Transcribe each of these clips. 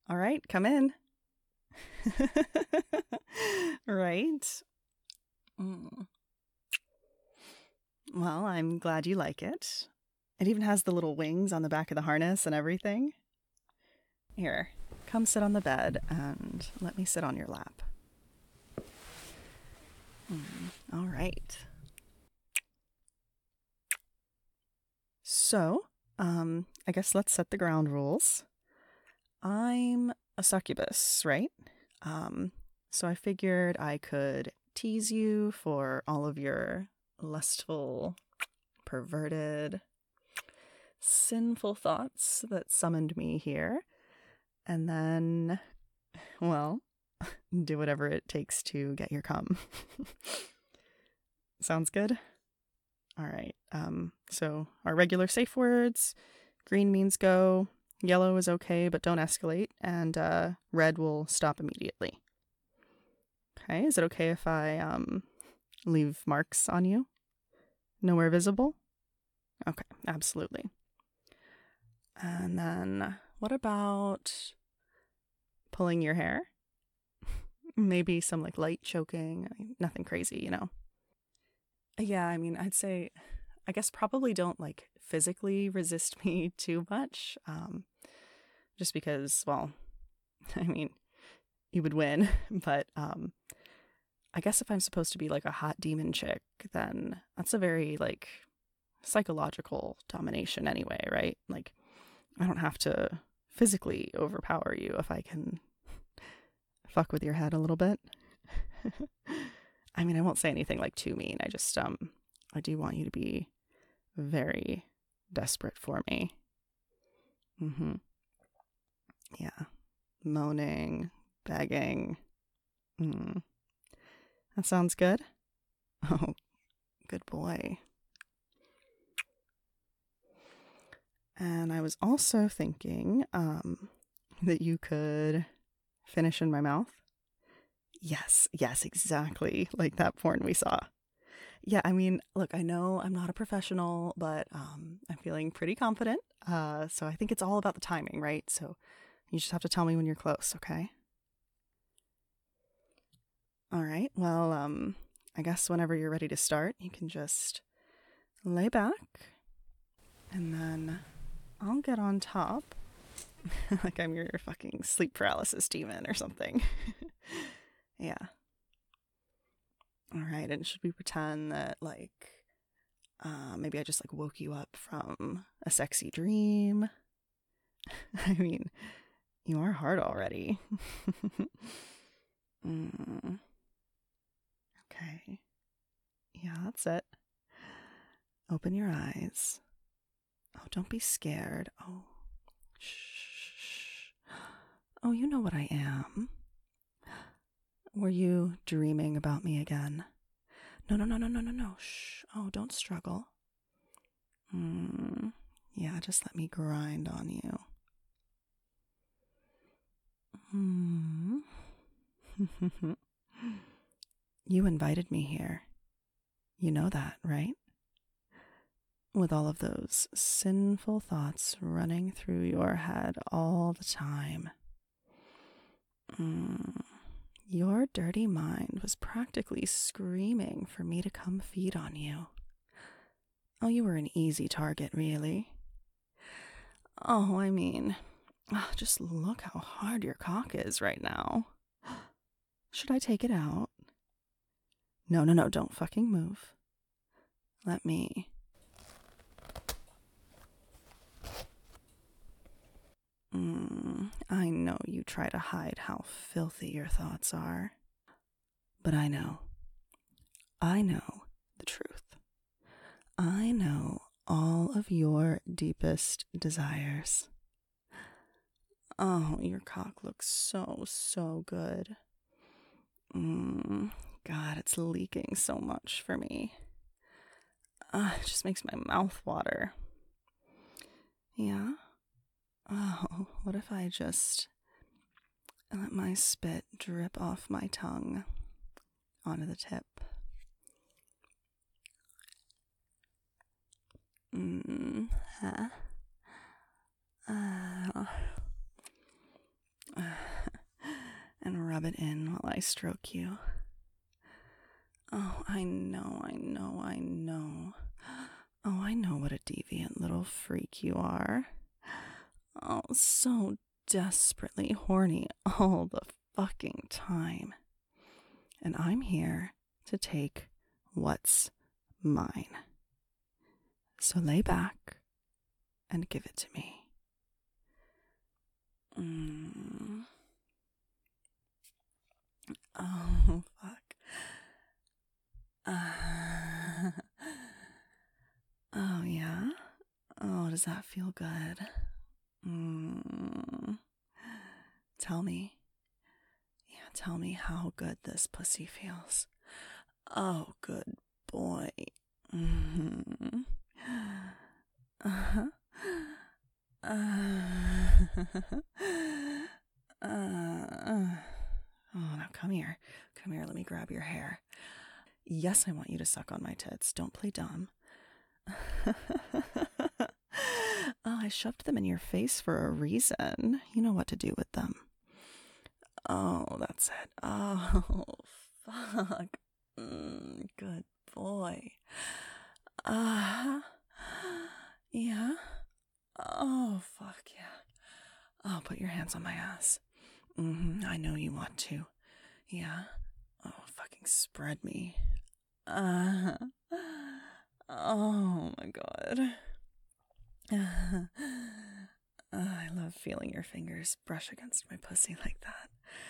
All right, come in. Right. Mm. Well, I'm glad you like it. It even has the little wings on the back of the harness and everything. Here, come sit on the bed and let me sit on your lap. All right. So, I guess let's set the ground rules. I'm a succubus, right? Um, so I figured I could tease you for all of your lustful, perverted, sinful thoughts that summoned me here. And then, well, do whatever it takes to get your cum. Sounds good? All right. So our regular safe words: green means go, yellow is okay, but don't escalate, and red will stop immediately. Okay. Is it okay if I leave marks on you? Nowhere visible? Okay, absolutely. And then what about pulling your hair? Maybe some like light choking, nothing crazy, you know. Yeah, I mean, I'd say, I guess probably don't like physically resist me too much. Just because, well, I mean, you would win, but I guess if I'm supposed to be like a hot demon chick, then that's a very like psychological domination anyway, right? Like, I don't have to physically overpower you if I can fuck with your head a little bit. I mean, I won't say anything like too mean. I do want you to be very desperate for me. Mm-hmm. Yeah. Moaning, begging. Mm. That sounds good. Oh, good boy. And I was also thinking that you could finish in my mouth. Yes, exactly. Like that porn we saw. Yeah, I mean, look, I know I'm not a professional, but I'm feeling pretty confident. So I think it's all about the timing, right? So you just have to tell me when you're close, okay? All right. Well, I guess whenever you're ready to start, you can just lay back and then I'll get on top like I'm your fucking sleep paralysis demon or something. Yeah. All right. And should we pretend that like maybe I just like woke you up from a sexy dream? I mean, you are hard already. mm, okay. Yeah, that's it. Open your eyes. Oh, don't be scared. Oh, shh. Oh, you know what I am. Were you dreaming about me again? No. Shh. Oh, don't struggle. Yeah, just let me grind on you. You invited me here. You know that, right? With all of those sinful thoughts running through your head all the time. Your dirty mind was practically screaming for me to come feed on you. Oh, you were an easy target, really. Oh, I mean, just look how hard your cock is right now. Should I take it out? No, don't fucking move. Let me. I know you try to hide how filthy your thoughts are. But I know. I know the truth. I know all of your deepest desires. Oh, your cock looks so good. God, it's leaking so much for me. It just makes my mouth water. Yeah? Oh, what if I just let my spit drip off my tongue onto the tip? Huh? rub it in while I stroke you. Oh, I know. Oh, I know what a deviant little freak you are. Oh, so desperately horny all the fucking time. And I'm here to take what's mine. So lay back and give it to me. Oh, fuck. Oh, yeah? Oh, does that feel good? Tell me. Yeah, tell me how good this pussy feels. Oh, good boy. Uh-huh. Oh, now come here. Come here, let me grab your hair. Yes, I want you to suck on my tits. Don't play dumb. Oh, I shoved them in your face for a reason. You know what to do with them. Oh, that's it. Oh, fuck. Good boy. Yeah. Oh, fuck yeah. Oh, put your hands on my ass. I know you want to. Yeah. Oh, fucking spread me. Oh my god. I love feeling your fingers brush against my pussy like that.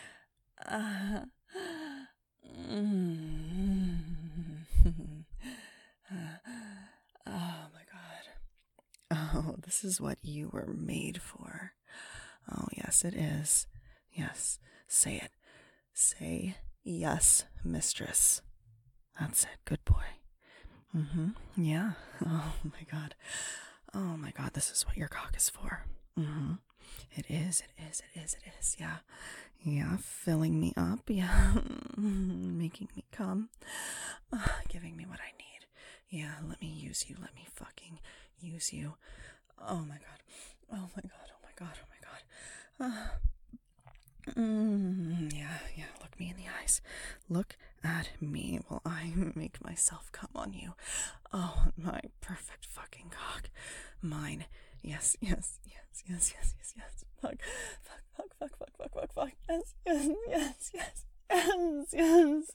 Oh my god. Oh, this is what you were made for. Oh, yes, it is. Yes, say it. Say yes, mistress. That's it. Good boy. Yeah. Oh my god. Oh my god, this is what your cock is for. It is. Yeah. Yeah, filling me up. Yeah. Making me come. Giving me what I need. Yeah, let me use you. Let me fucking use you. Oh my god. Oh my god. Oh my god. Oh my god. Yeah, look me in the eyes. Look at me while I make myself come on you. Oh, my perfect fucking cock. Mine. Yes. Fuck. Yes.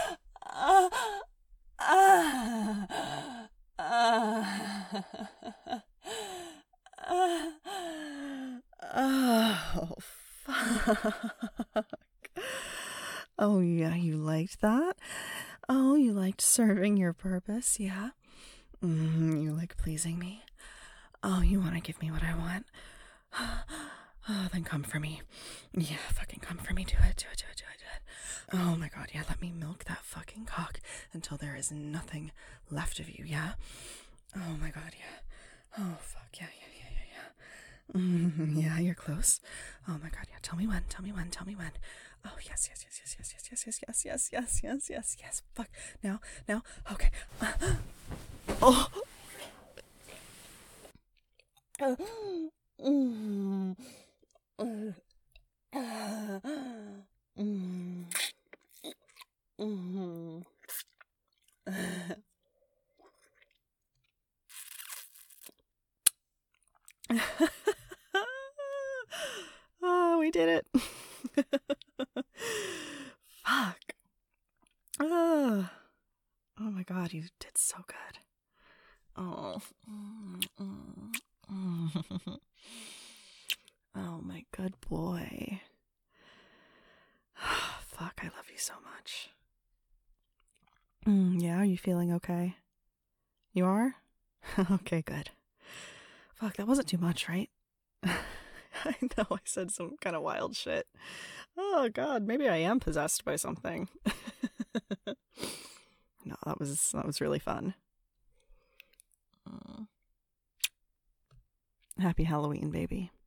Oh, fuck. Oh, yeah, you liked that? Oh, you liked serving your purpose, yeah? You like pleasing me? Oh, you want to give me what I want? Oh, then come for me. Yeah, fucking come for me. Do it. Oh my god, yeah, let me milk that fucking cock until there is nothing left of you, yeah? Oh my god, yeah. Oh, fuck, yeah. Yeah, you're close. Oh my god, yeah. Tell me when. Oh, yes. Fuck. Now. Okay. Oh. Oh, we did it. Fuck. Oh my god, you did so good. Oh. Oh my good boy. Fuck, I love you so much. Yeah, are you feeling okay? You are? Okay, good. Fuck, that wasn't too much, right? I know I said some kind of wild shit. Oh god, maybe I am possessed by something. No, that was really fun. Happy Halloween, baby.